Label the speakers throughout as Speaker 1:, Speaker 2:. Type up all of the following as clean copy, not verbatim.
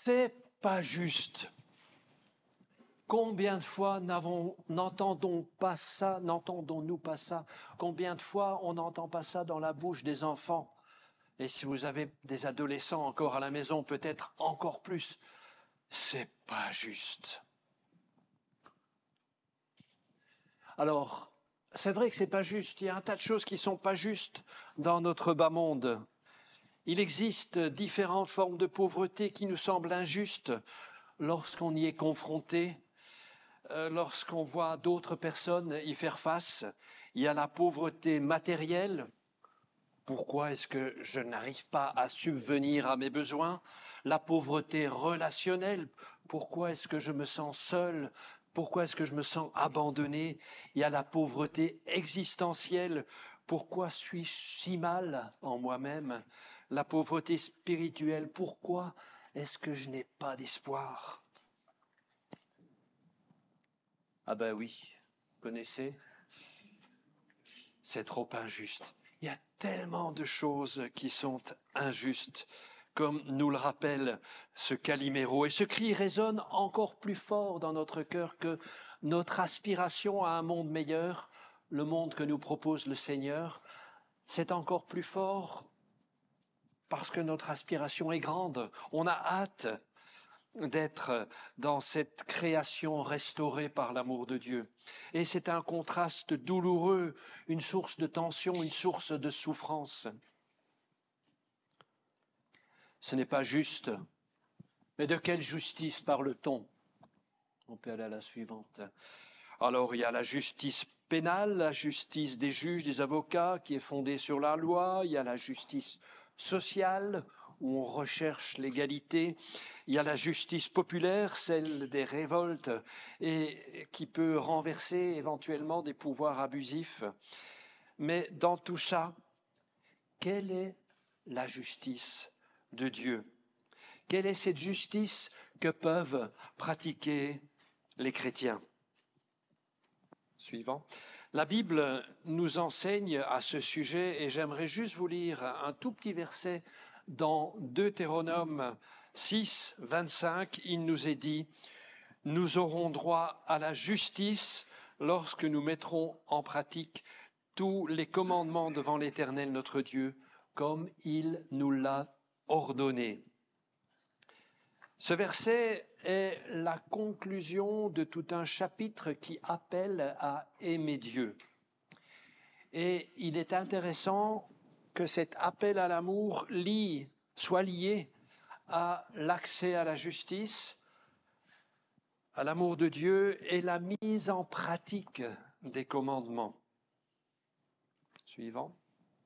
Speaker 1: C'est pas juste. Combien de fois n'entendons-nous pas ça? Combien de fois on n'entend pas ça dans la bouche des enfants? Et si vous avez des adolescents encore à la maison, peut-être encore plus. C'est pas juste. Alors, c'est vrai que c'est pas juste. Il y a un tas de choses qui sont pas justes dans notre bas monde. Il existe différentes formes de pauvreté qui nous semblent injustes lorsqu'on y est confronté, lorsqu'on voit d'autres personnes y faire face. Il y a la pauvreté matérielle. Pourquoi est-ce que je n'arrive pas à subvenir à mes besoins? La pauvreté relationnelle. Pourquoi est-ce que je me sens seul? Pourquoi est-ce que je me sens abandonné? Il y a la pauvreté existentielle. Pourquoi suis-je si mal en moi-même? La pauvreté spirituelle. Pourquoi est-ce que je n'ai pas d'espoir? Ah ben oui, vous connaissez? C'est trop injuste. Il y a tellement de choses qui sont injustes, comme nous le rappelle ce Calimero. Et ce cri résonne encore plus fort dans notre cœur que notre aspiration à un monde meilleur, le monde que nous propose le Seigneur. C'est encore plus fort parce que notre aspiration est grande. On a hâte d'être dans cette création restaurée par l'amour de Dieu. Et c'est un contraste douloureux, une source de tension, une source de souffrance. Ce n'est pas juste. Mais de quelle justice parle-t-on? On peut aller à la suivante. Alors, il y a la justice pénale, la justice des juges, des avocats, qui est fondée sur la loi. Il y a la justice sociale, où on recherche l'égalité. Il y a la justice populaire, celle des révoltes, et qui peut renverser éventuellement des pouvoirs abusifs. Mais dans tout ça, quelle est la justice de Dieu? Quelle est cette justice que peuvent pratiquer les chrétiens? Suivant. La Bible nous enseigne à ce sujet et j'aimerais juste vous lire un tout petit verset dans Deutéronome 6, 25. Il nous est dit « Nous aurons droit à la justice lorsque nous mettrons en pratique tous les commandements devant l'Éternel notre Dieu, comme il nous l'a ordonné. » Ce verset est la conclusion de tout un chapitre qui appelle à aimer Dieu. Et il est intéressant que cet appel à l'amour soit lié à l'accès à la justice, à l'amour de Dieu et la mise en pratique des commandements. Suivant.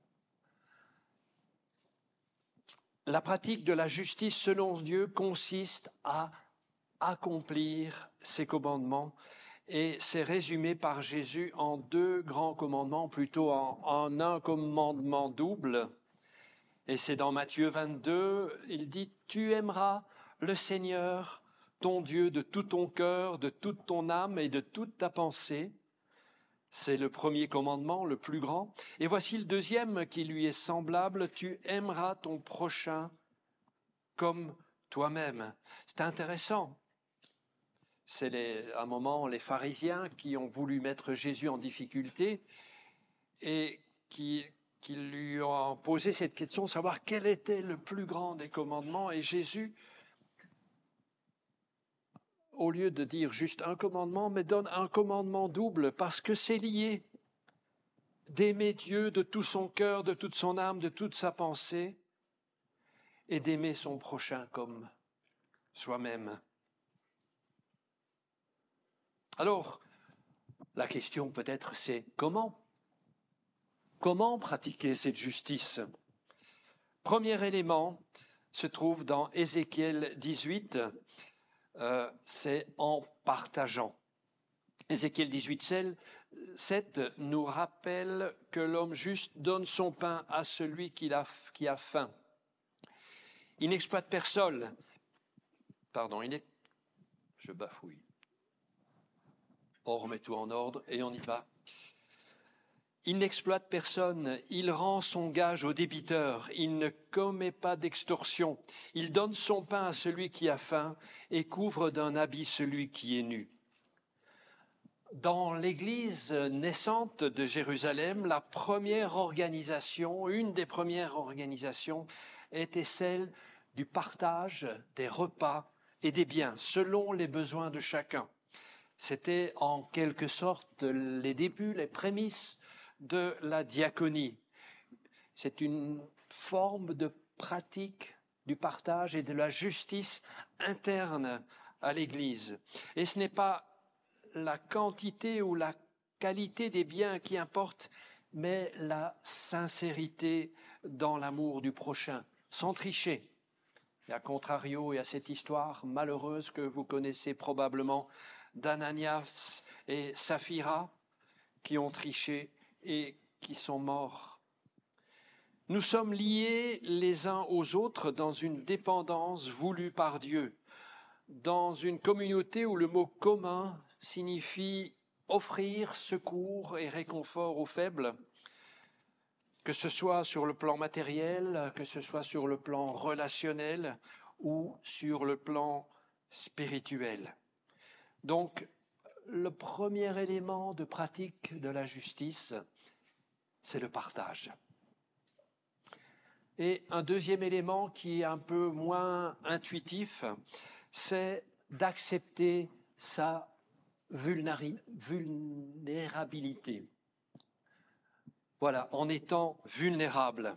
Speaker 1: La pratique de la justice selon Dieu consiste à accomplir ses commandements et c'est résumé par Jésus en 2 grands commandements, plutôt en un commandement double. Et c'est dans Matthieu 22, il dit « Tu aimeras le Seigneur, ton Dieu, de tout ton cœur, de toute ton âme et de toute ta pensée. » C'est le premier commandement, le plus grand. Et voici le deuxième qui lui est semblable. Tu aimeras ton prochain comme toi-même. C'est intéressant. C'est à un moment les pharisiens qui ont voulu mettre Jésus en difficulté et qui lui ont posé cette question, savoir quel était le plus grand des commandements. Et Jésus, au lieu de dire juste un commandement, me donne un commandement double parce que c'est lié. D'aimer Dieu de tout son cœur, de toute son âme, de toute sa pensée et d'aimer son prochain comme soi-même. Alors, la question peut-être c'est comment? Comment pratiquer cette justice? Premier élément se trouve dans Ézéchiel 18, c'est en partageant. Ézéchiel 18, 7 nous rappelle que l'homme juste donne son pain à celui qui a faim. Il n'exploite personne. Je bafouille. On remet tout en ordre et on y va. Il n'exploite personne, il rend son gage au débiteur, il ne commet pas d'extorsion, il donne son pain à celui qui a faim et couvre d'un habit celui qui est nu. Dans l'église naissante de Jérusalem, la première organisation, une des premières organisations, était celle du partage des repas et des biens, selon les besoins de chacun. C'était en quelque sorte les débuts, les prémices de la diaconie. C'est une forme de pratique du partage et de la justice interne à l'Église. Et ce n'est pas la quantité ou la qualité des biens qui importe, mais la sincérité dans l'amour du prochain, sans tricher. Et à contrario, il y a cette histoire malheureuse que vous connaissez probablement d'Ananias et Saphira qui ont triché et qui sont morts. Nous sommes liés les uns aux autres dans une dépendance voulue par Dieu, dans une communauté où le mot commun signifie offrir secours et réconfort aux faibles, que ce soit sur le plan matériel, que ce soit sur le plan relationnel ou sur le plan spirituel. Donc, le premier élément de pratique de la justice, c'est le partage. Et un deuxième élément qui est un peu moins intuitif, c'est d'accepter sa vulnérabilité. Voilà, en étant vulnérable.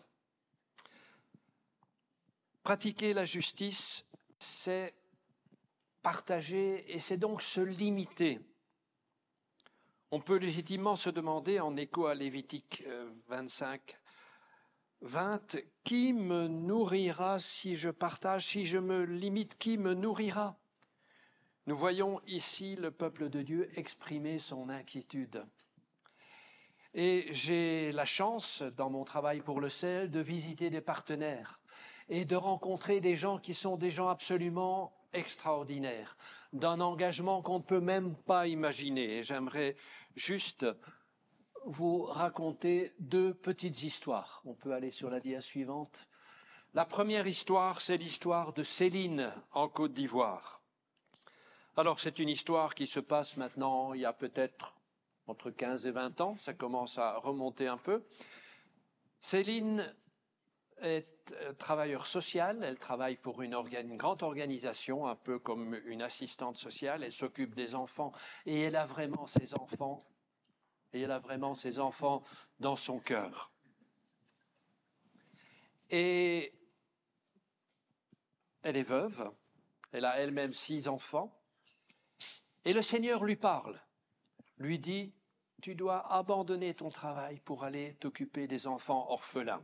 Speaker 1: Pratiquer la justice, c'est partager et c'est donc se limiter. On peut légitimement se demander, en écho à Lévitique 25, 20, qui me nourrira si je partage, si je me limite, qui me nourrira? Nous voyons ici le peuple de Dieu exprimer son inquiétude. Et j'ai la chance, dans mon travail pour le CEL, de visiter des partenaires et de rencontrer des gens qui sont des gens absolument extraordinaires, d'un engagement qu'on ne peut même pas imaginer. Et j'aimerais juste vous raconter deux petites histoires. On peut aller sur la dia suivante. La première histoire, c'est l'histoire de Céline en Côte d'Ivoire. Alors, c'est une histoire qui se passe maintenant, il y a peut-être entre 15 et 20 ans, ça commence à remonter un peu. Céline est travailleuse sociale, elle travaille pour une grande organisation, un peu comme une assistante sociale, elle s'occupe des enfants et elle a vraiment ses enfants dans son cœur. Et elle est veuve, elle a elle-même 6 enfants, et le Seigneur lui parle, lui dit, tu dois abandonner ton travail pour aller t'occuper des enfants orphelins.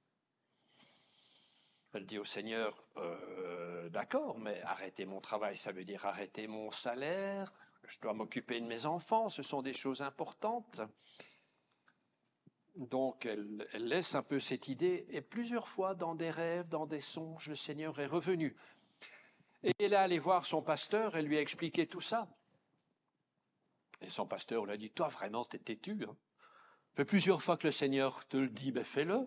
Speaker 1: Elle dit au Seigneur, d'accord, mais arrêter mon travail, ça veut dire arrêter mon salaire, je dois m'occuper de mes enfants, ce sont des choses importantes. Donc elle laisse un peu cette idée, et plusieurs fois dans des rêves, dans des songes, le Seigneur est revenu. Et elle est allée voir son pasteur et lui a expliqué tout ça. Et son pasteur lui a dit, toi vraiment t'es têtu, hein. Ça fait plusieurs fois que le Seigneur te le dit, ben fais-le.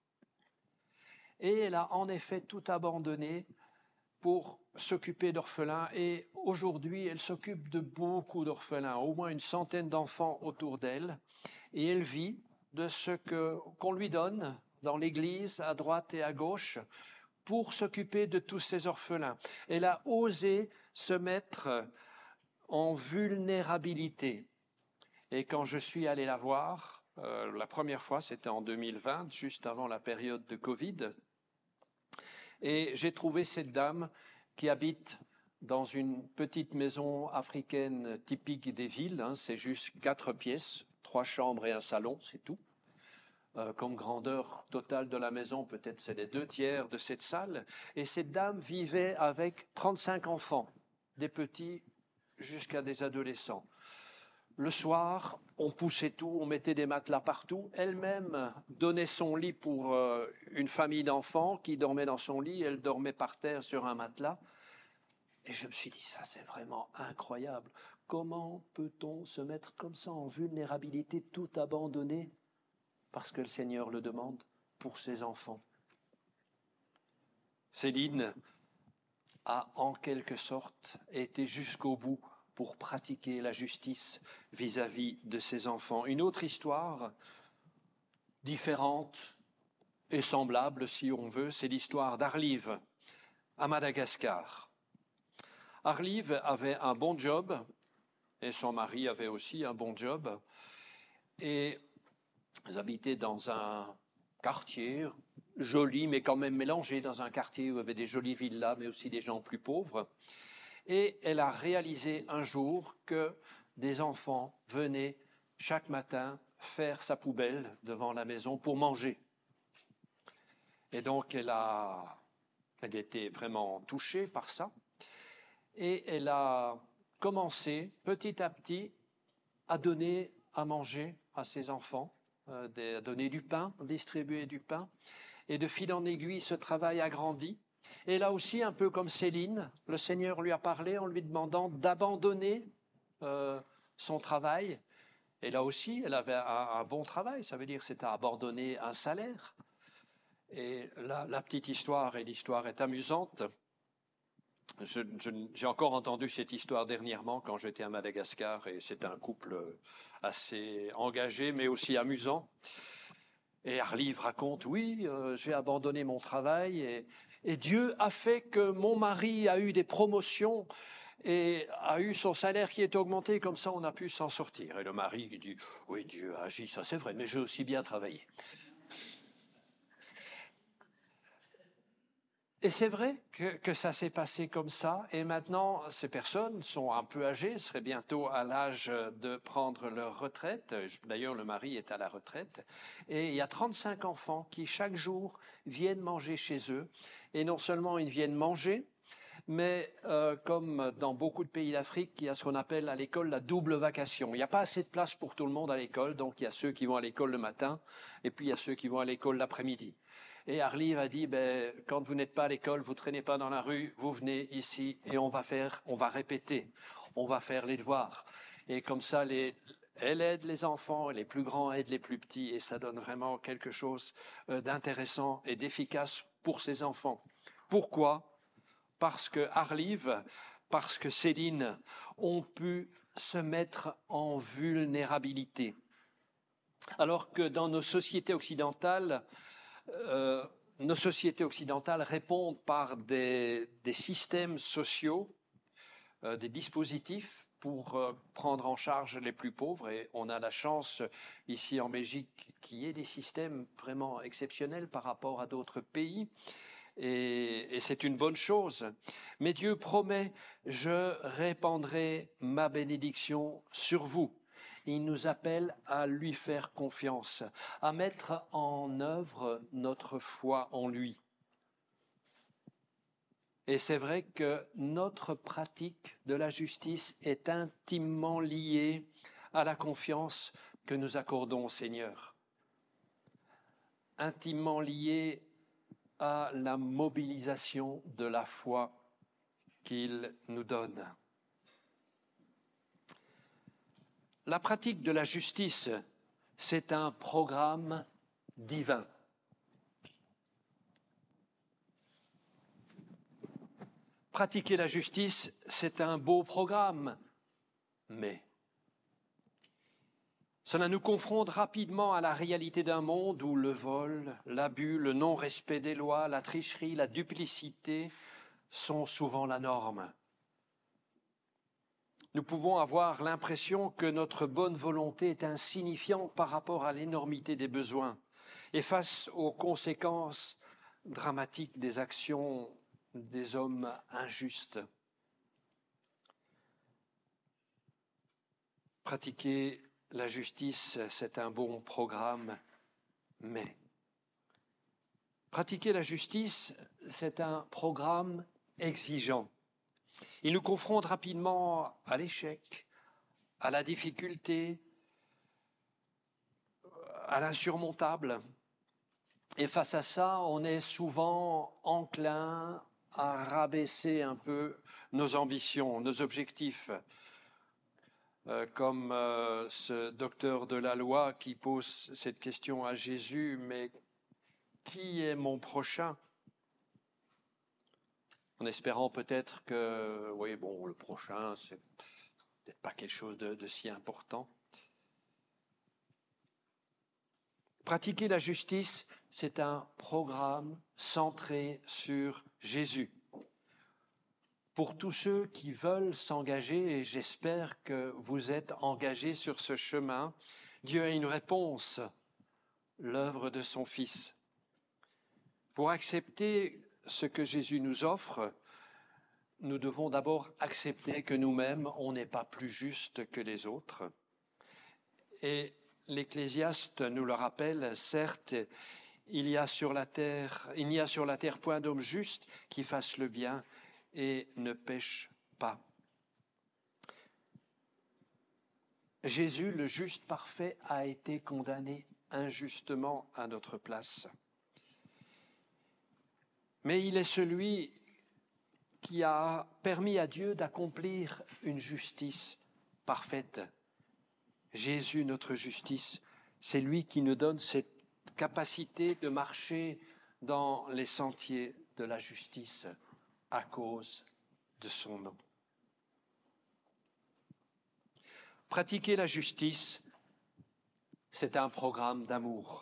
Speaker 1: Et elle a en effet tout abandonné pour s'occuper d'orphelins. Et aujourd'hui, elle s'occupe de beaucoup d'orphelins, au moins une centaine d'enfants autour d'elle. Et elle vit de ce qu'on lui donne dans l'église, à droite et à gauche, pour s'occuper de tous ces orphelins. Elle a osé se mettre en vulnérabilité. Et quand je suis allé la voir, la première fois, c'était en 2020, juste avant la période de Covid, et j'ai trouvé cette dame qui habite dans une petite maison africaine typique des villes, hein, c'est juste 4 pièces, 3 chambres et un salon, c'est tout. Comme grandeur totale de la maison, peut-être c'est les 2/3 de cette salle. Et cette dame vivait avec 35 enfants, des petits jusqu'à des adolescents. Le soir, on poussait tout, on mettait des matelas partout. Elle-même donnait son lit pour une famille d'enfants qui dormait dans son lit. Elle dormait par terre sur un matelas. Et je me suis dit, ça c'est vraiment incroyable. Comment peut-on se mettre comme ça en vulnérabilité, tout abandonner parce que le Seigneur le demande pour ses enfants. Céline a en quelque sorte été jusqu'au bout pour pratiquer la justice vis-à-vis de ses enfants. Une autre histoire différente et semblable, si on veut, c'est l'histoire d'Arlive à Madagascar. Arlive avait un bon job et son mari avait aussi un bon job et ils habitaient dans un quartier joli mais quand même mélangé, dans un quartier où il y avait des jolies villas mais aussi des gens plus pauvres. Et elle a réalisé un jour que des enfants venaient chaque matin faire sa poubelle devant la maison pour manger. Et donc elle était vraiment touchée par ça. Et elle a commencé petit à petit à donner à manger à ses enfants, à donner du pain, distribuer du pain. Et de fil en aiguille, ce travail a grandi. Et là aussi, un peu comme Céline, le Seigneur lui a parlé en lui demandant d'abandonner son travail. Et là aussi, elle avait un bon travail, ça veut dire que c'était abandonner un salaire. Et la petite histoire, et l'histoire est amusante. J'ai encore entendu cette histoire dernièrement quand j'étais à Madagascar, et c'est un couple assez engagé, mais aussi amusant. Et Arlive raconte, oui, j'ai abandonné mon travail, et Dieu a fait que mon mari a eu des promotions et a eu son salaire qui est augmenté, comme ça on a pu s'en sortir. Et le mari dit, oui, Dieu a agi, ça c'est vrai, mais j'ai aussi bien travaillé. Et c'est vrai que ça s'est passé comme ça, et maintenant ces personnes sont un peu âgées, seraient bientôt à l'âge de prendre leur retraite. D'ailleurs, le mari est à la retraite, et il y a 35 enfants qui chaque jour viennent manger chez eux, et non seulement ils viennent manger, mais comme dans beaucoup de pays d'Afrique, il y a ce qu'on appelle à l'école la double vacation. Il n'y a pas assez de place pour tout le monde à l'école, donc il y a ceux qui vont à l'école le matin, et puis il y a ceux qui vont à l'école l'après-midi. Et Arlive a dit, quand vous n'êtes pas à l'école, vous traînez pas dans la rue, vous venez ici et on va répéter, on va faire les devoirs. Et comme ça, elle aide les enfants, les plus grands aident les plus petits, et ça donne vraiment quelque chose d'intéressant et d'efficace pour ces enfants. Pourquoi ? Parce que Arlive, parce que Céline ont pu se mettre en vulnérabilité. Alors que dans nos sociétés occidentales répondent par des systèmes sociaux, des dispositifs pour prendre en charge les plus pauvres. Et on a la chance ici en Belgique qu'il y ait des systèmes vraiment exceptionnels par rapport à d'autres pays. Et c'est une bonne chose. Mais Dieu promet, je répandrai ma bénédiction sur vous. Il nous appelle à lui faire confiance, à mettre en œuvre notre foi en lui. Et c'est vrai que notre pratique de la justice est intimement liée à la confiance que nous accordons au Seigneur, intimement liée à la mobilisation de la foi qu'il nous donne. La pratique de la justice, c'est un programme divin. Pratiquer la justice, c'est un beau programme, mais cela nous confronte rapidement à la réalité d'un monde où le vol, l'abus, le non-respect des lois, la tricherie, la duplicité sont souvent la norme. Nous pouvons avoir l'impression que notre bonne volonté est insignifiante par rapport à l'énormité des besoins et face aux conséquences dramatiques des actions des hommes injustes. Pratiquer la justice, c'est un bon programme, mais pratiquer la justice, c'est un programme exigeant. Il nous confronte rapidement à l'échec, à la difficulté, à l'insurmontable. Et face à ça, on est souvent enclin à rabaisser un peu nos ambitions, nos objectifs. comme ce docteur de la loi qui pose cette question à Jésus, mais qui est mon prochain? En espérant peut-être que, oui, bon, le prochain, c'est peut-être pas quelque chose de si important. Pratiquer la justice, c'est un programme centré sur Jésus. Pour tous ceux qui veulent s'engager, et j'espère que vous êtes engagés sur ce chemin, Dieu a une réponse, l'œuvre de son Fils. Pour accepter ce que Jésus nous offre, nous devons d'abord accepter que nous-mêmes, on n'est pas plus justes que les autres. Et l'Ecclésiaste nous le rappelle, certes, il n'y a sur la terre point d'homme juste qui fasse le bien et ne pêche pas. Jésus, le juste parfait, a été condamné injustement à notre place. Mais il est celui qui a permis à Dieu d'accomplir une justice parfaite. Jésus, notre justice, c'est lui qui nous donne cette capacité de marcher dans les sentiers de la justice à cause de son nom. Pratiquer la justice, c'est un programme d'amour.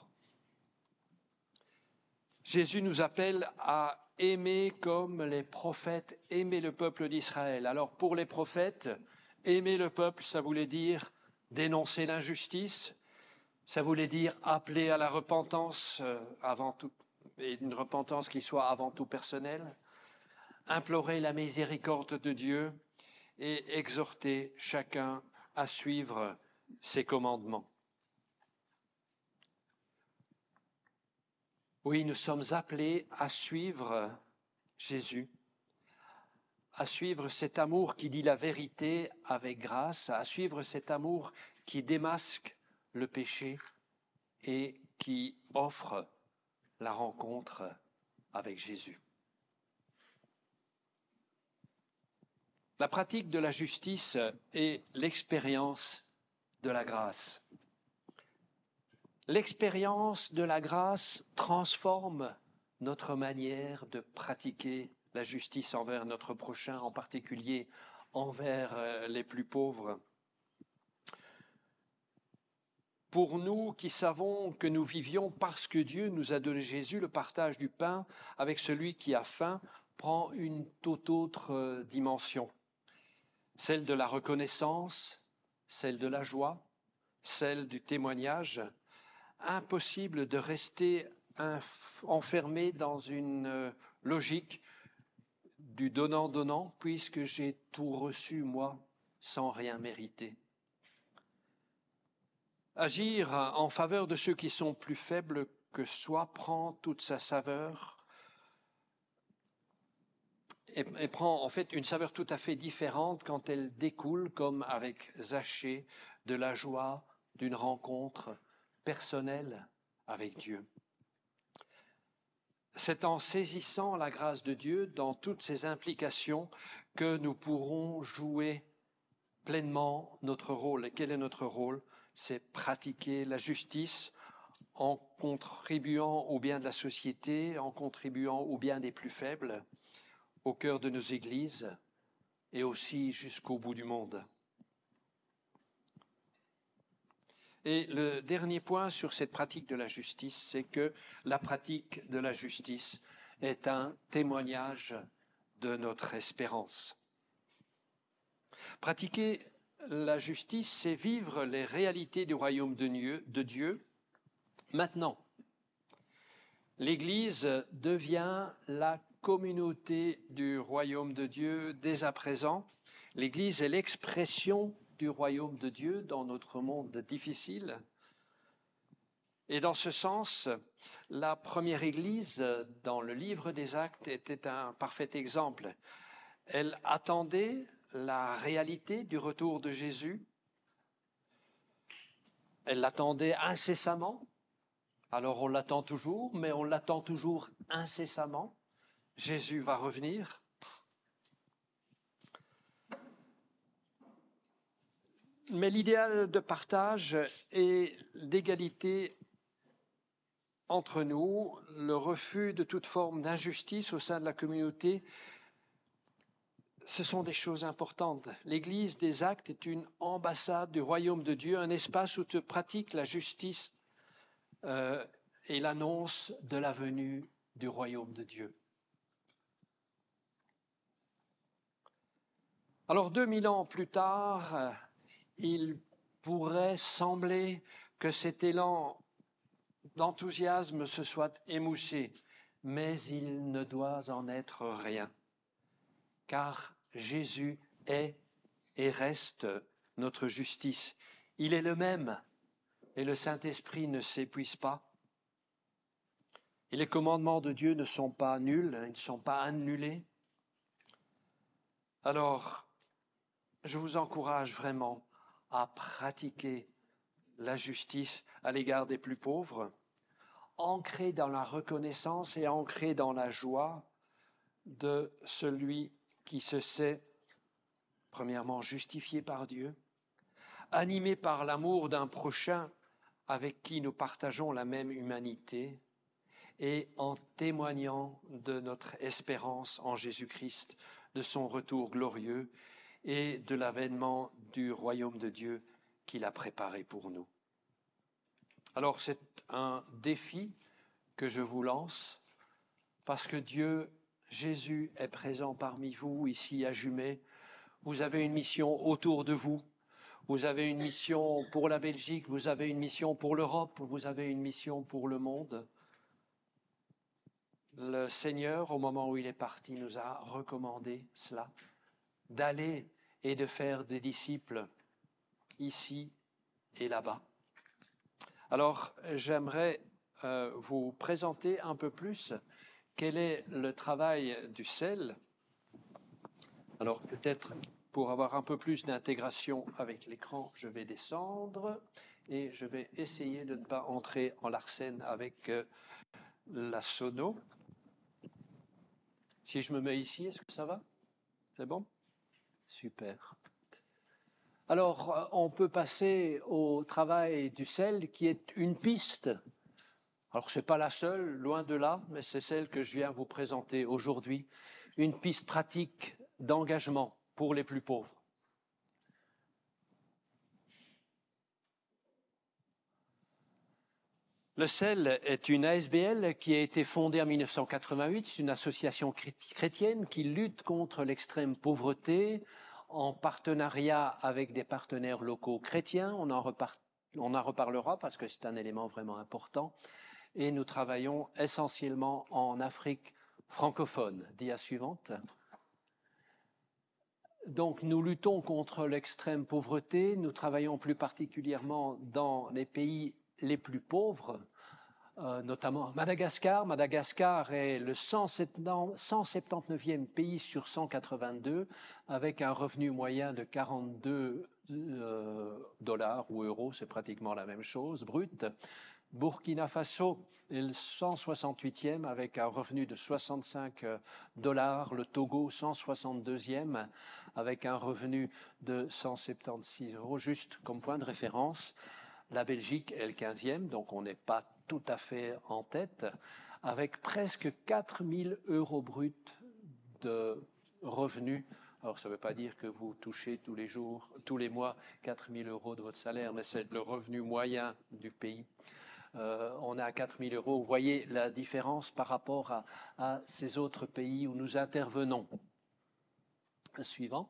Speaker 1: Jésus nous appelle à aimer comme les prophètes aimaient le peuple d'Israël. Alors pour les prophètes, aimer le peuple, ça voulait dire dénoncer l'injustice, ça voulait dire appeler à la repentance avant tout, et une repentance qui soit avant tout personnelle, implorer la miséricorde de Dieu et exhorter chacun à suivre ses commandements. Oui, nous sommes appelés à suivre Jésus, à suivre cet amour qui dit la vérité avec grâce, à suivre cet amour qui démasque le péché et qui offre la rencontre avec Jésus. La pratique de la justice est l'expérience de la grâce. L'expérience de la grâce transforme notre manière de pratiquer la justice envers notre prochain, en particulier envers les plus pauvres. Pour nous qui savons que nous vivions parce que Dieu nous a donné Jésus, le partage du pain avec celui qui a faim prend une toute autre dimension. Celle de la reconnaissance, celle de la joie, celle du témoignage. Impossible de rester enfermé dans une logique du donnant-donnant, puisque j'ai tout reçu, moi, sans rien mériter. Agir en faveur de ceux qui sont plus faibles que soi prend toute sa saveur et prend en fait une saveur tout à fait différente quand elle découle, comme avec Zachée, de la joie d'une rencontre personnelle avec Dieu. C'est en saisissant la grâce de Dieu dans toutes ses implications que nous pourrons jouer pleinement notre rôle. Et quel est notre rôle? C'est pratiquer la justice en contribuant au bien de la société, en contribuant au bien des plus faibles, au cœur de nos églises et aussi jusqu'au bout du monde. Et le dernier point sur cette pratique de la justice, c'est que la pratique de la justice est un témoignage de notre espérance. Pratiquer la justice, c'est vivre les réalités du royaume de Dieu. Maintenant, l'Église devient la communauté du royaume de Dieu dès à présent. L'Église est l'expression du royaume de Dieu dans notre monde difficile. Et dans ce sens, la première Église dans le livre des Actes était un parfait exemple. Elle attendait la réalité du retour de Jésus. Elle l'attendait incessamment. Alors on l'attend toujours, mais on l'attend toujours incessamment. Jésus va revenir. Mais l'idéal de partage et d'égalité entre nous, le refus de toute forme d'injustice au sein de la communauté, ce sont des choses importantes. L'Église des Actes est une ambassade du royaume de Dieu, un espace où se pratique la justice et l'annonce de la venue du royaume de Dieu. Alors 2000 ans plus tard, il pourrait sembler que cet élan d'enthousiasme se soit émoussé, mais il ne doit en être rien, car Jésus est et reste notre justice. Il est le même et le Saint-Esprit ne s'épuise pas. Et les commandements de Dieu ne sont pas nuls, ils ne sont pas annulés. Alors, je vous encourage vraiment à pratiquer la justice à l'égard des plus pauvres, ancré dans la reconnaissance et ancré dans la joie de celui qui se sait, premièrement, justifié par Dieu, animé par l'amour d'un prochain avec qui nous partageons la même humanité, et en témoignant de notre espérance en Jésus-Christ, de son retour glorieux et de l'avènement du royaume de Dieu qu'il a préparé pour nous. Alors c'est un défi que je vous lance, parce que Dieu, Jésus, est présent parmi vous, ici à Jumet. Vous avez une mission autour de vous. Vous avez une mission pour la Belgique, vous avez une mission pour l'Europe, vous avez une mission pour le monde. Le Seigneur, au moment où il est parti, nous a recommandé cela, d'aller et de faire des disciples ici et là-bas. Alors, j'aimerais vous présenter un peu plus quel est le travail du sel. Alors, peut-être pour avoir un peu plus d'intégration avec l'écran, je vais descendre et je vais essayer de ne pas entrer en larcène avec la sono. Si je me mets ici, est-ce que ça va? C'est bon? Super. Alors, on peut passer au travail du sel qui est une piste. Alors, ce n'est pas la seule, loin de là, mais c'est celle que je viens vous présenter aujourd'hui. Une piste pratique d'engagement pour les plus pauvres. Le CEL est une ASBL qui a été fondée en 1988. C'est une association chrétienne qui lutte contre l'extrême pauvreté en partenariat avec des partenaires locaux chrétiens. On en reparlera parce que c'est un élément vraiment important. Et nous travaillons essentiellement en Afrique francophone. Dia suivante. Donc nous luttons contre l'extrême pauvreté. Nous travaillons plus particulièrement dans les pays les plus pauvres, notamment Madagascar. Madagascar est le 179e pays sur 182, avec un revenu moyen de 42 dollars ou euros, c'est pratiquement la même chose, brut. Burkina Faso est le 168e avec un revenu de 65 dollars. Le Togo, 162e avec un revenu de 176 euros, juste comme point de référence. La Belgique est le 15e, donc on n'est pas tout à fait en tête, avec presque 4 000 euros bruts de revenus. Alors, ça ne veut pas dire que vous touchez tous les jours, tous les mois, 4 000 euros de votre salaire, mais c'est le revenu moyen du pays. On est à 4 000 euros. Vous voyez la différence par rapport à ces autres pays où nous intervenons. Suivant.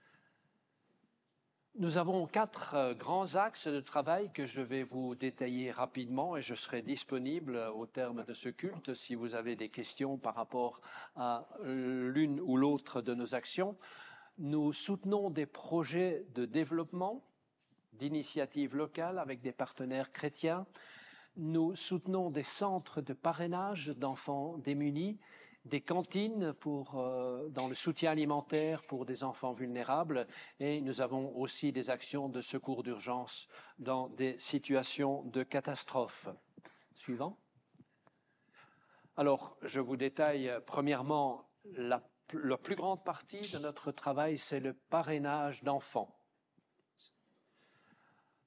Speaker 1: Nous avons 4 grands axes de travail que je vais vous détailler rapidement et je serai disponible au terme de ce culte si vous avez des questions par rapport à l'une ou l'autre de nos actions. Nous soutenons des projets de développement, d'initiatives locales avec des partenaires chrétiens. Nous soutenons des centres de parrainage d'enfants démunis, des cantines dans le soutien alimentaire pour des enfants vulnérables et nous avons aussi des actions de secours d'urgence dans des situations de catastrophe. Suivant. Alors, je vous détaille premièrement la plus grande partie de notre travail, c'est le parrainage d'enfants.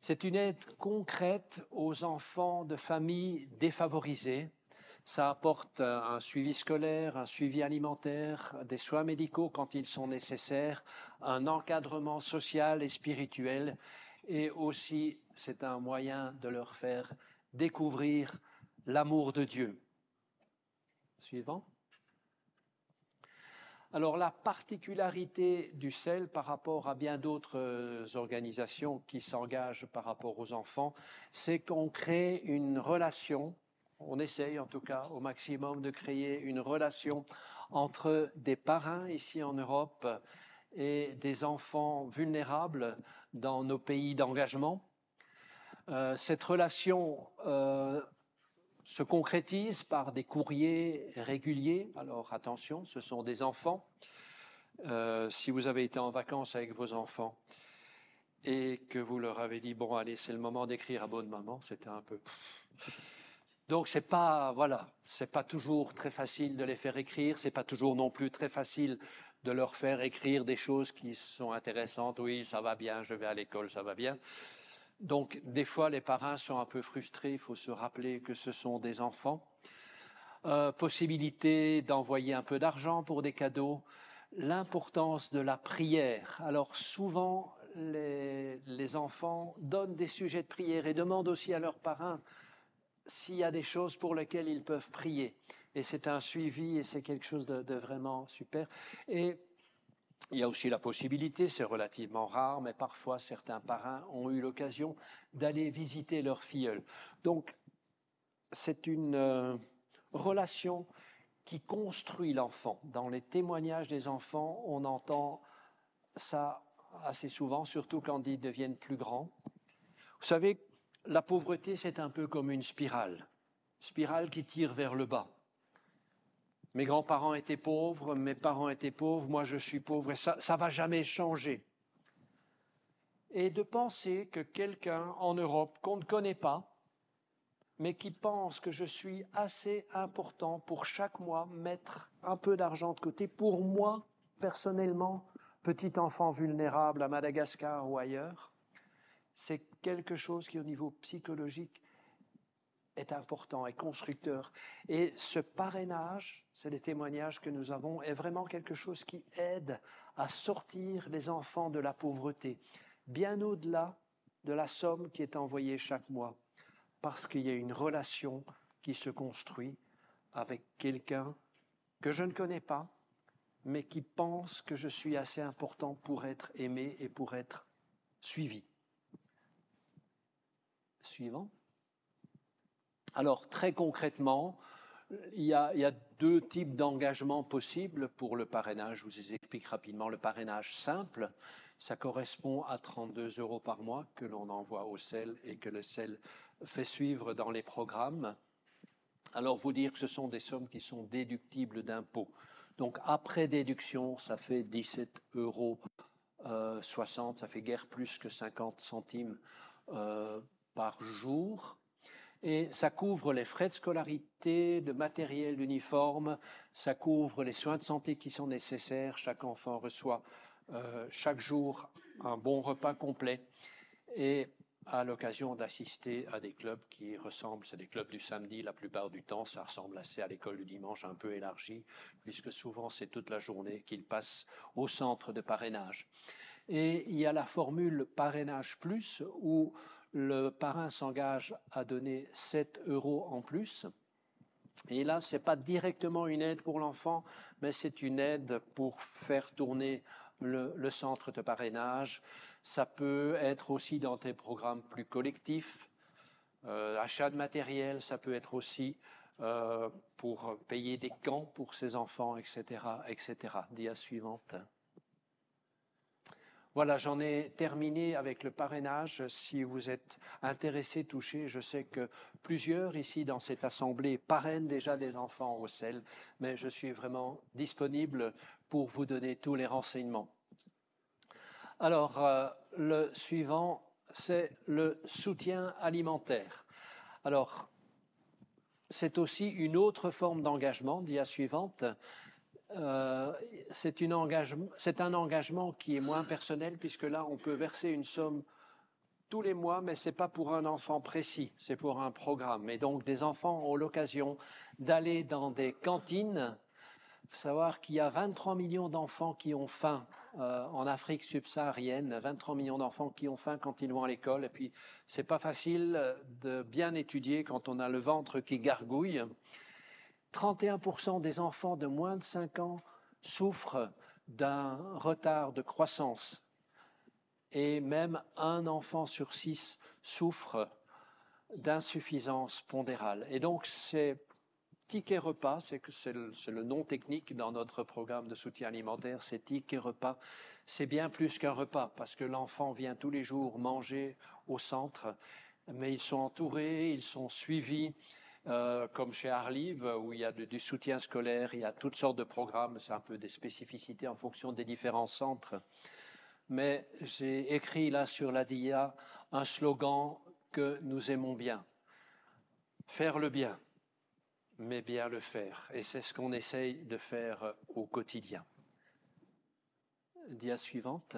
Speaker 1: C'est une aide concrète aux enfants de familles défavorisées. Ça apporte un suivi scolaire, un suivi alimentaire, des soins médicaux quand ils sont nécessaires, un encadrement social et spirituel. Et aussi, c'est un moyen de leur faire découvrir l'amour de Dieu. Suivant. Alors la particularité du CEL par rapport à bien d'autres organisations qui s'engagent par rapport aux enfants, c'est qu'on crée une relation, on essaye en tout cas au maximum de créer une relation entre des parrains ici en Europe et des enfants vulnérables dans nos pays d'engagement. Cette relation se concrétise par des courriers réguliers. Alors attention, ce sont des enfants. Si vous avez été en vacances avec vos enfants et que vous leur avez dit, bon allez, c'est le moment d'écrire à bonne maman, c'était un peu... Donc c'est pas toujours très facile de les faire écrire, c'est pas toujours non plus très facile de leur faire écrire des choses qui sont intéressantes. Oui, ça va bien, je vais à l'école, ça va bien. Donc, des fois, les parrains sont un peu frustrés. Il faut se rappeler que ce sont des enfants. Possibilité d'envoyer un peu d'argent pour des cadeaux. L'importance de la prière. Alors, souvent, les enfants donnent des sujets de prière et demandent aussi à leurs parrains s'il y a des choses pour lesquelles ils peuvent prier. Et c'est un suivi et c'est quelque chose de vraiment super. Et il y a aussi la possibilité, c'est relativement rare, mais parfois certains parrains ont eu l'occasion d'aller visiter leur filleul. Donc, c'est une relation qui construit l'enfant. Dans les témoignages des enfants, on entend ça assez souvent, surtout quand ils deviennent plus grands. Vous savez, la pauvreté, c'est un peu comme une spirale qui tire vers le bas. Mes grands-parents étaient pauvres, mes parents étaient pauvres, moi je suis pauvre, et ça ne va jamais changer. Et de penser que quelqu'un en Europe qu'on ne connaît pas, mais qui pense que je suis assez important pour chaque mois mettre un peu d'argent de côté, pour moi, personnellement, petit enfant vulnérable à Madagascar ou ailleurs, c'est quelque chose qui, au niveau psychologique, est important et constructeur. Et ce parrainage, c'est les témoignages que nous avons, est vraiment quelque chose qui aide à sortir les enfants de la pauvreté, bien au-delà de la somme qui est envoyée chaque mois, parce qu'il y a une relation qui se construit avec quelqu'un que je ne connais pas, mais qui pense que je suis assez important pour être aimé et pour être suivi. Suivant. Alors, très concrètement, il y a deux types d'engagements possibles pour le parrainage. Je vous explique rapidement. Le parrainage simple, ça correspond à 32 € par mois que l'on envoie au CEL et que le CEL fait suivre dans les programmes. Alors, vous dire que ce sont des sommes qui sont déductibles d'impôts. Donc, après déduction, ça fait 17,60 €, ça fait guère plus que 50 centimes par jour. Et ça couvre les frais de scolarité, de matériel, d'uniforme, ça couvre les soins de santé qui sont nécessaires. Chaque enfant reçoit chaque jour un bon repas complet et a l'occasion d'assister à des clubs qui ressemblent, c'est des clubs du samedi la plupart du temps, ça ressemble assez à l'école du dimanche un peu élargie, puisque souvent c'est toute la journée qu'ils passent au centre de parrainage. Et il y a la formule parrainage plus où le parrain s'engage à donner 7 € en plus. Et là, ce n'est pas directement une aide pour l'enfant, mais c'est une aide pour faire tourner le centre de parrainage. Ça peut être aussi dans des programmes plus collectifs, achat de matériel, ça peut être aussi pour payer des camps pour ces enfants, etc., etc. Dia suivante. Voilà, j'en ai terminé avec le parrainage. Si vous êtes intéressés, touchés, je sais que plusieurs ici dans cette assemblée parrainent déjà des enfants au CEL, mais je suis vraiment disponible pour vous donner tous les renseignements. Alors, le suivant, c'est le soutien alimentaire. Alors, c'est aussi une autre forme d'engagement, dia suivante. C'est un engagement qui est moins personnel, puisque là, on peut verser une somme tous les mois, mais ce n'est pas pour un enfant précis, c'est pour un programme. Et donc, des enfants ont l'occasion d'aller dans des cantines. Il faut savoir qu'il y a 23 millions d'enfants qui ont faim en Afrique subsaharienne, 23 millions d'enfants qui ont faim quand ils vont à l'école. Et puis, c'est pas facile de bien étudier quand on a le ventre qui gargouille. 31% des enfants de moins de 5 ans souffrent d'un retard de croissance. Et même un enfant sur 6 souffre d'insuffisance pondérale. Et donc, ces tickets repas, c'est le nom technique dans notre programme de soutien alimentaire, ces tickets repas, c'est bien plus qu'un repas, parce que l'enfant vient tous les jours manger au centre, mais ils sont entourés, ils sont suivis, comme chez Arlive, où il y a du soutien scolaire, il y a toutes sortes de programmes, c'est un peu des spécificités en fonction des différents centres. Mais j'ai écrit là sur la dia un slogan que nous aimons bien. Faire le bien, mais bien le faire. Et c'est ce qu'on essaye de faire au quotidien. Dia suivante.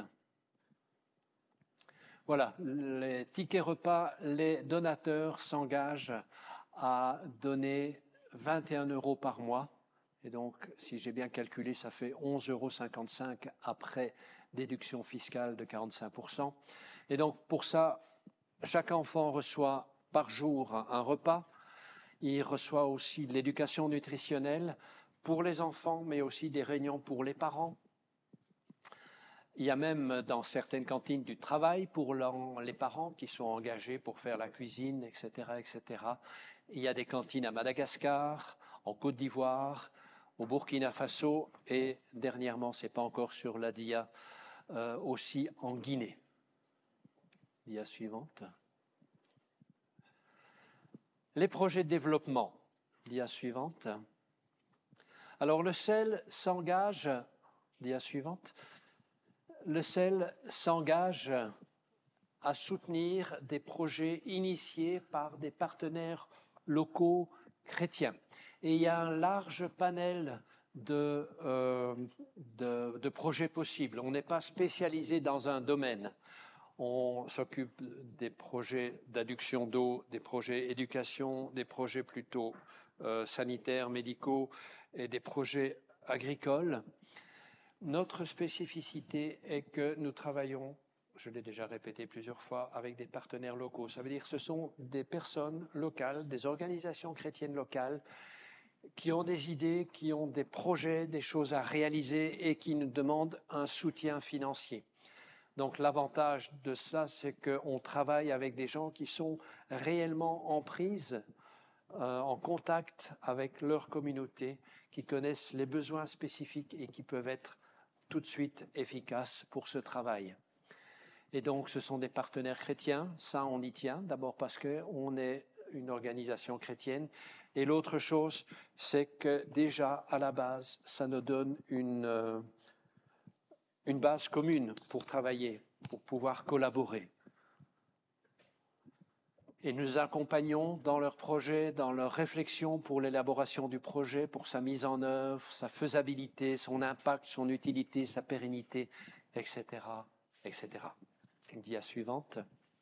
Speaker 1: Voilà, les tickets repas, les donateurs s'engagent à donner 21 € par mois. Et donc, si j'ai bien calculé, ça fait 11,55 € après déduction fiscale de 45%. Et donc, pour ça, chaque enfant reçoit par jour un repas. Il reçoit aussi de l'éducation nutritionnelle pour les enfants, mais aussi des réunions pour les parents. Il y a même dans certaines cantines du travail pour les parents qui sont engagés pour faire la cuisine, etc., etc. Il y a des cantines à Madagascar, en Côte d'Ivoire, au Burkina Faso et dernièrement, ce n'est pas encore sur la dia, aussi en Guinée. Dia suivante. Les projets de développement. Dia suivante. Alors le CEL s'engage, dia suivante, le CEL s'engage à soutenir des projets initiés par des partenaires locaux chrétiens. Et il y a un large panel de projets possibles. On n'est pas spécialisé dans un domaine. On s'occupe des projets d'adduction d'eau, des projets éducation, des projets plutôt sanitaires, médicaux et des projets agricoles. Notre spécificité est que nous travaillons, je l'ai déjà répété plusieurs fois, avec des partenaires locaux. Ça veut dire que ce sont des personnes locales, des organisations chrétiennes locales qui ont des idées, qui ont des projets, des choses à réaliser et qui nous demandent un soutien financier. Donc l'avantage de ça, c'est qu'on travaille avec des gens qui sont réellement en prise, en contact avec leur communauté, qui connaissent les besoins spécifiques et qui peuvent être tout de suite efficaces pour ce travail. Et donc ce sont des partenaires chrétiens, ça on y tient, d'abord parce qu'on est une organisation chrétienne, et l'autre chose, c'est que déjà à la base, ça nous donne une base commune pour travailler, pour pouvoir collaborer. Et nous accompagnons dans leurs projets, dans leur réflexion pour l'élaboration du projet, pour sa mise en œuvre, sa faisabilité, son impact, son utilité, sa pérennité, etc., etc. Dia suivante.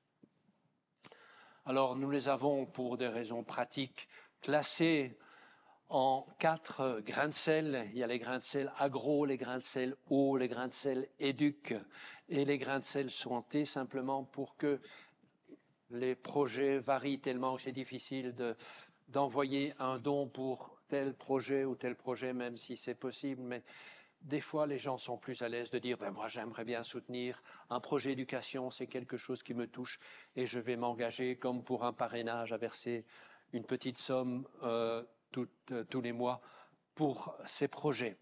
Speaker 1: Alors, nous les avons, pour des raisons pratiques, classés en 4 grains de sel. Il y a les grains de sel agro, les grains de sel eau, les grains de sel éduc et les grains de sel santé, simplement pour que les projets varient tellement que c'est difficile d'envoyer un don pour tel projet ou tel projet, même si c'est possible. Mais des fois, les gens sont plus à l'aise de dire moi, j'aimerais bien soutenir un projet d'éducation, c'est quelque chose qui me touche et je vais m'engager comme pour un parrainage à verser une petite somme tous les mois pour ces projets.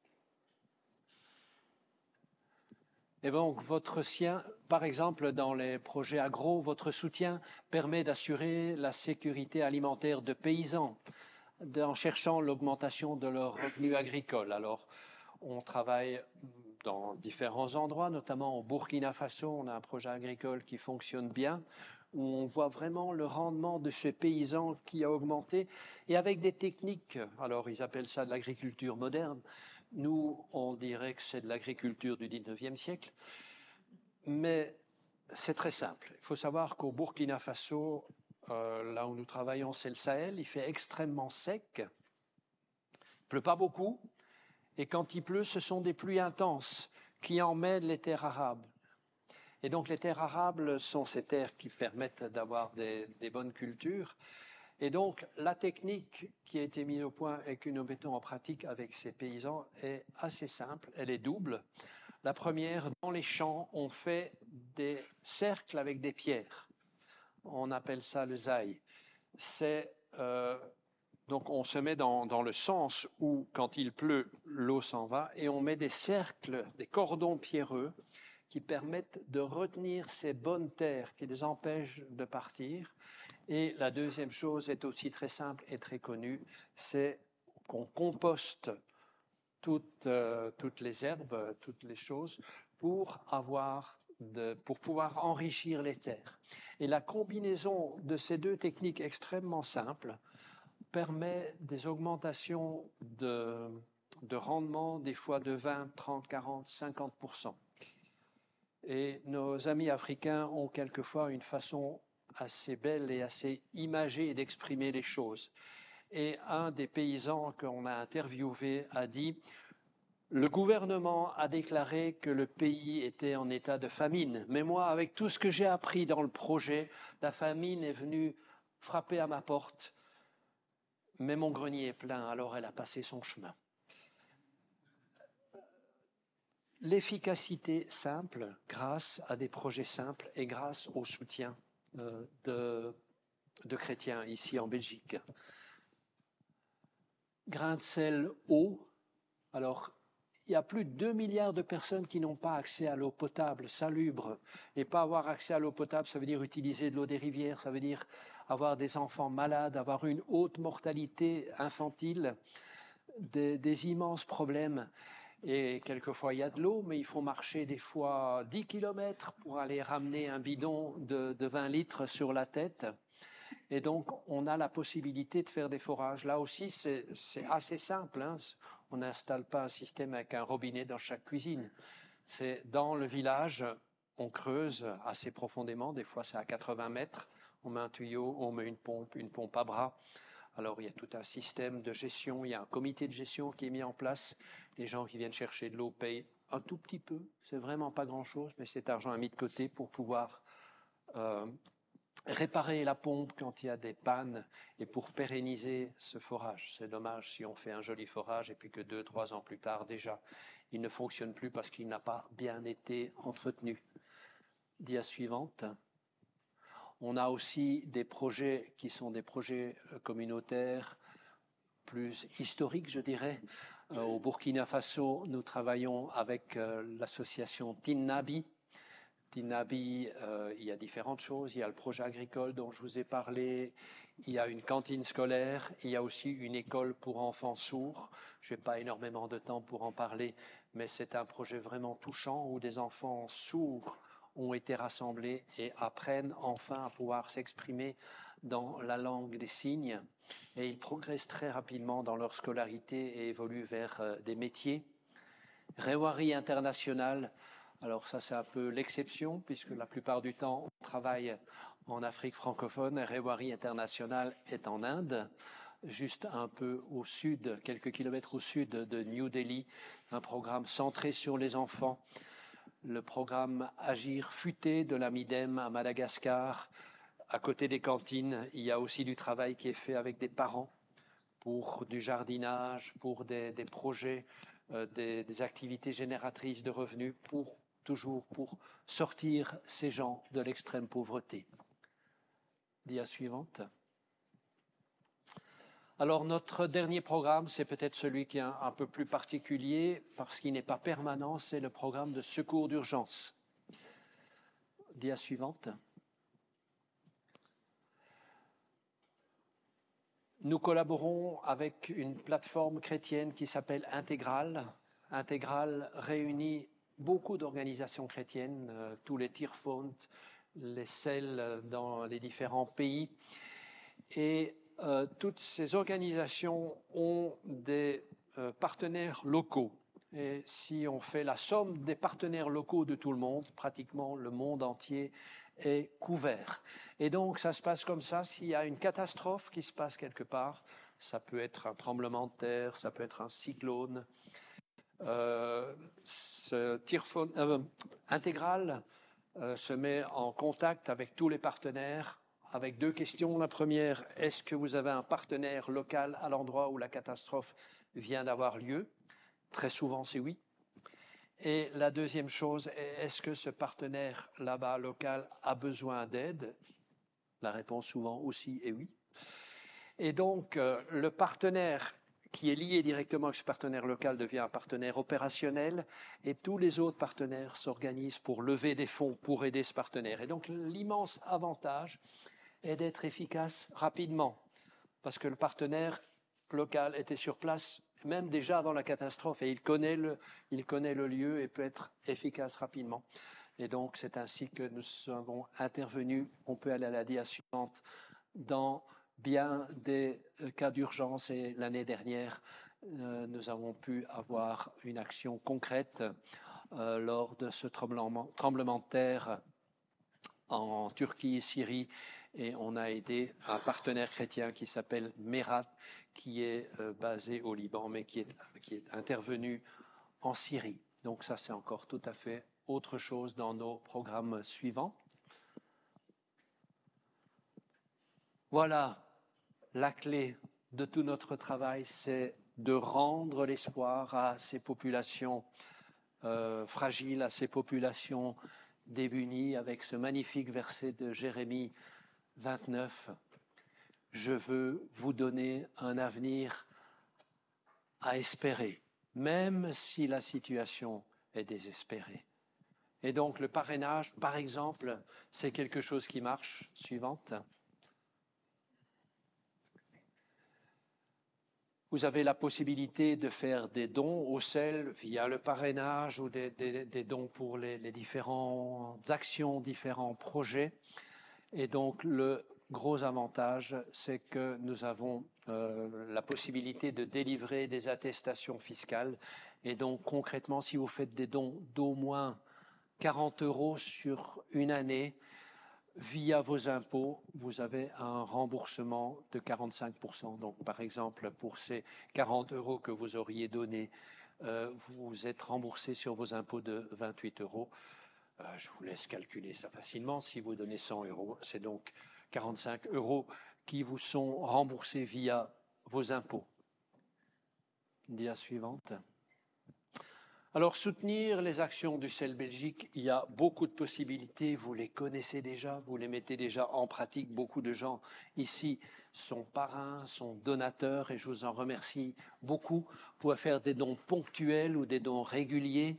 Speaker 1: Et donc, votre soutien, par exemple, dans les projets agro, votre soutien permet d'assurer la sécurité alimentaire de paysans en cherchant l'augmentation de leurs revenus agricoles. Alors, on travaille dans différents endroits, notamment au Burkina Faso, on a un projet agricole qui fonctionne bien, où on voit vraiment le rendement de ces paysans qui a augmenté, et avec des techniques, alors ils appellent ça de l'agriculture moderne, nous on dirait que c'est de l'agriculture du 19e siècle, mais c'est très simple. Il faut savoir qu'au Burkina Faso, là où nous travaillons, c'est le Sahel, il fait extrêmement sec, il ne pleut pas beaucoup, et quand il pleut, ce sont des pluies intenses qui emmêlent les terres arables. Et donc les terres arables sont ces terres qui permettent d'avoir des bonnes cultures. Et donc la technique qui a été mise au point et que nous mettons en pratique avec ces paysans est assez simple, elle est double. La première, dans les champs, on fait des cercles avec des pierres. On appelle ça le zaï. Donc on se met dans le sens où, quand il pleut, l'eau s'en va, et on met des cercles, des cordons pierreux qui permettent de retenir ces bonnes terres, qui les empêchent de partir. Et la deuxième chose est aussi très simple et très connue, c'est qu'on composte toutes les herbes, toutes les choses, pour pouvoir enrichir les terres. Et la combinaison de ces deux techniques extrêmement simples permet des augmentations de rendement, des fois de 20, 30, 40, 50%. Et nos amis africains ont quelquefois une façon assez belle et assez imagée d'exprimer les choses. Et un des paysans qu'on a interviewé a dit: le gouvernement a déclaré que le pays était en état de famine. Mais moi, avec tout ce que j'ai appris dans le projet, la famine est venue frapper à ma porte. Mais mon grenier est plein, alors elle a passé son chemin. L'efficacité simple, grâce à des projets simples et grâce au soutien de chrétiens ici en Belgique. Grain de sel, eau. Alors, il y a plus de 2 milliards de personnes qui n'ont pas accès à l'eau potable, salubre. Et pas avoir accès à l'eau potable, ça veut dire utiliser de l'eau des rivières, ça veut dire avoir des enfants malades, avoir une haute mortalité infantile, des immenses problèmes. Et quelquefois, il y a de l'eau, mais il faut marcher des fois 10 kilomètres pour aller ramener un bidon de 20 litres sur la tête. Et donc, on a la possibilité de faire des forages. Là aussi, c'est assez simple, hein. On n'installe pas un système avec un robinet dans chaque cuisine. C'est dans le village, on creuse assez profondément. Des fois, c'est à 80 mètres. On met un tuyau, on met une pompe à bras. Alors, il y a tout un système de gestion. Il y a un comité de gestion qui est mis en place. Les gens qui viennent chercher de l'eau payent un tout petit peu. C'est vraiment pas grand-chose, mais cet argent est mis de côté pour pouvoir réparer la pompe quand il y a des pannes et pour pérenniser ce forage. C'est dommage si on fait un joli forage et puis que 2-3 ans plus tard déjà, il ne fonctionne plus parce qu'il n'a pas bien été entretenu. Dia suivante. On a aussi des projets qui sont des projets communautaires plus historiques, je dirais. Au Burkina Faso, nous travaillons avec l'association Tinnabi. Tinnabi, il y a différentes choses. Il y a le projet agricole dont je vous ai parlé. Il y a une cantine scolaire. Il y a aussi une école pour enfants sourds. Je n'ai pas énormément de temps pour en parler, mais c'est un projet vraiment touchant où des enfants sourds ont été rassemblés et apprennent enfin à pouvoir s'exprimer dans la langue des signes. Et ils progressent très rapidement dans leur scolarité et évoluent vers des métiers. Rewari International. Alors ça, c'est un peu l'exception, puisque la plupart du temps, on travaille en Afrique francophone. Rewari International est en Inde, juste un peu au sud, quelques kilomètres au sud de New Delhi, un programme centré sur les enfants. Le programme Agir Futé de la MIDEM à Madagascar. À côté des cantines, il y a aussi du travail qui est fait avec des parents pour du jardinage, pour des projets, des activités génératrices de revenus, toujours pour sortir ces gens de l'extrême pauvreté. Dia suivante. Alors notre dernier programme, c'est peut-être celui qui est un peu plus particulier parce qu'il n'est pas permanent, c'est le programme de secours d'urgence. Dia suivante. Nous collaborons avec une plateforme chrétienne qui s'appelle Intégral. Intégral réunit beaucoup d'organisations chrétiennes, tous les Tirfont, les CEL dans les différents pays. Et toutes ces organisations ont des partenaires locaux. Et si on fait la somme des partenaires locaux de tout le monde, pratiquement le monde entier est couvert. Et donc ça se passe comme ça, s'il y a une catastrophe qui se passe quelque part, ça peut être un tremblement de terre, ça peut être un cyclone. Ce Tirfon intégral se met en contact avec tous les partenaires avec deux questions. La première, est-ce que vous avez un partenaire local à l'endroit où la catastrophe vient d'avoir lieu? Très souvent, c'est oui. Et la deuxième chose, est-ce que ce partenaire là-bas local a besoin d'aide? La réponse souvent aussi est oui. Et donc, le partenaire qui est lié directement avec ce partenaire local devient un partenaire opérationnel et tous les autres partenaires s'organisent pour lever des fonds pour aider ce partenaire. Et donc, l'immense avantage est d'être efficace rapidement parce que le partenaire local était sur place même déjà avant la catastrophe et il connaît le lieu et peut être efficace rapidement. Et donc, c'est ainsi que nous avons intervenu. On peut aller à la dia suivante dans bien des cas d'urgence et l'année dernière, nous avons pu avoir une action concrète lors de ce tremblement de terre en Turquie et Syrie et on a aidé un partenaire chrétien qui s'appelle Merat qui est basé au Liban mais qui est intervenu en Syrie. Donc ça c'est encore tout à fait autre chose dans nos programmes suivants. Voilà. La clé de tout notre travail, c'est de rendre l'espoir à ces populations fragiles, à ces populations démunies, avec ce magnifique verset de Jérémie 29. Je veux vous donner un avenir à espérer, même si la situation est désespérée. Et donc le parrainage, par exemple, c'est quelque chose qui marche. Suivante. Vous avez la possibilité de faire des dons au CEL via le parrainage ou des dons pour les différentes actions, différents projets. Et donc, le gros avantage, c'est que nous avons la possibilité de délivrer des attestations fiscales. Et donc, concrètement, si vous faites des dons d'au moins 40 € sur une année, via vos impôts, vous avez un remboursement de 45%. Donc, par exemple, pour ces 40 € que vous auriez donnés, vous êtes remboursé sur vos impôts de 28 €. Je vous laisse calculer ça facilement. Si vous donnez 100 €, c'est donc 45 € qui vous sont remboursés via vos impôts. Dia suivante. Alors, soutenir les actions du CEL Belgique, il y a beaucoup de possibilités, vous les connaissez déjà, vous les mettez déjà en pratique. Beaucoup de gens ici sont parrains, sont donateurs et je vous en remercie beaucoup. Vous pouvez faire des dons ponctuels ou des dons réguliers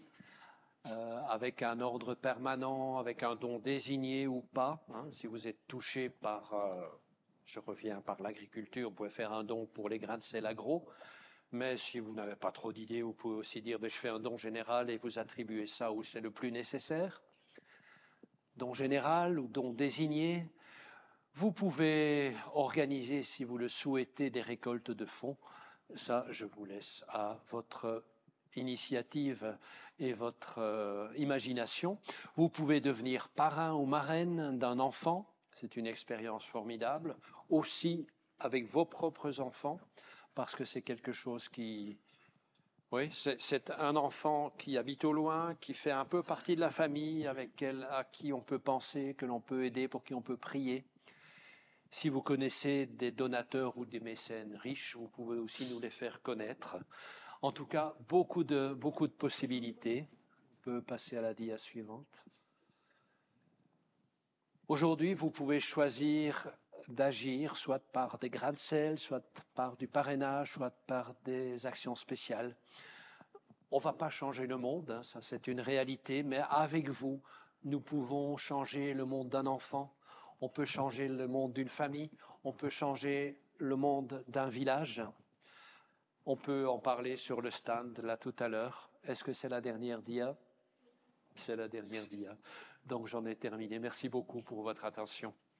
Speaker 1: avec un ordre permanent, avec un don désigné ou pas. Si vous êtes touché par, je reviens par l'agriculture, vous pouvez faire un don pour les grains de sel agro. Mais si vous n'avez pas trop d'idées, vous pouvez aussi dire je fais un don général et vous attribuez ça où c'est le plus nécessaire. Don général ou don désigné. Vous pouvez organiser, si vous le souhaitez, des récoltes de fonds. Ça, je vous laisse à votre initiative et votre imagination. Vous pouvez devenir parrain ou marraine d'un enfant. C'est une expérience formidable. Aussi avec vos propres enfants. Parce que c'est quelque chose qui... Oui, c'est un enfant qui habite au loin, qui fait un peu partie de la famille, à qui on peut penser, que l'on peut aider, pour qui on peut prier. Si vous connaissez des donateurs ou des mécènes riches, vous pouvez aussi nous les faire connaître. En tout cas, beaucoup de possibilités. On peut passer à la dia suivante. Aujourd'hui, vous pouvez choisir d'agir, soit par des grains de sel, soit par du parrainage, soit par des actions spéciales. On ne va pas changer le monde, ça c'est une réalité, mais avec vous, nous pouvons changer le monde d'un enfant, on peut changer le monde d'une famille, on peut changer le monde d'un village. On peut en parler sur le stand là tout à l'heure. Est-ce que c'est la dernière dia? C'est la dernière dia. Donc j'en ai terminé. Merci beaucoup pour votre attention.